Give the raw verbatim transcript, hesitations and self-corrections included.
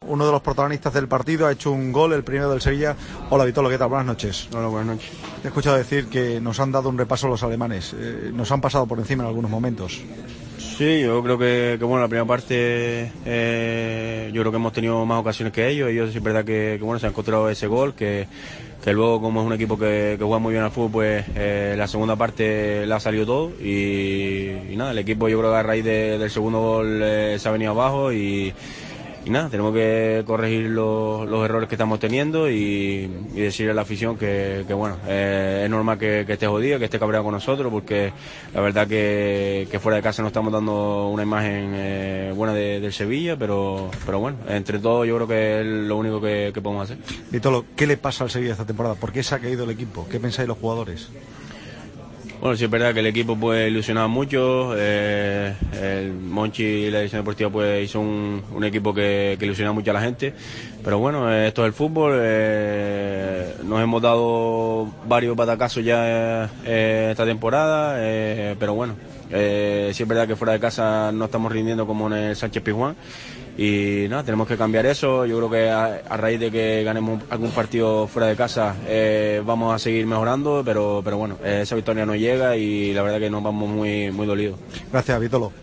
uno de los protagonistas del partido, ha hecho un gol, el primero del Sevilla. Hola Vitolo, ¿qué tal? Buenas noches. Hola, buenas noches. Te he escuchado decir que nos han dado un repaso los alemanes, eh, nos han pasado por encima en algunos momentos. Sí, yo creo que, que bueno, la primera parte eh, yo creo que hemos tenido más ocasiones que ellos. Ellos es verdad que, que bueno, se han encontrado ese gol, que, que luego como es un equipo que, que juega muy bien al fútbol, pues eh, la segunda parte le ha salido todo y, y nada, el equipo yo creo que a raíz de, del segundo gol eh, se ha venido abajo y, y nada, tenemos que corregir los, los errores que estamos teniendo y, y decirle a la afición que, que bueno, eh, es normal que, que esté jodido, que esté cabreado con nosotros, porque la verdad que, que fuera de casa no estamos dando una imagen eh, buena de, del Sevilla, pero, pero bueno, entre todos yo creo que es lo único que, que podemos hacer. Vitolo, ¿qué le pasa al Sevilla esta temporada? ¿Por qué se ha caído el equipo? ¿Qué pensáis los jugadores? Bueno, sí es verdad que el equipo pues ilusionaba mucho, eh, el Monchi y la dirección deportiva pues hizo un, un equipo que, que ilusionaba mucho a la gente, pero bueno, eh, esto es el fútbol, eh, nos hemos dado varios batacazos ya eh, esta temporada, eh, pero bueno, eh, sí es verdad que fuera de casa no estamos rindiendo como en el Sánchez Pizjuán. Y nada, tenemos que cambiar eso. Yo creo que a, a raíz de que ganemos algún partido fuera de casa eh, vamos a seguir mejorando, pero, pero bueno, eh, esa victoria no llega y la verdad que nos vamos muy, muy dolidos. Gracias, Vitolo.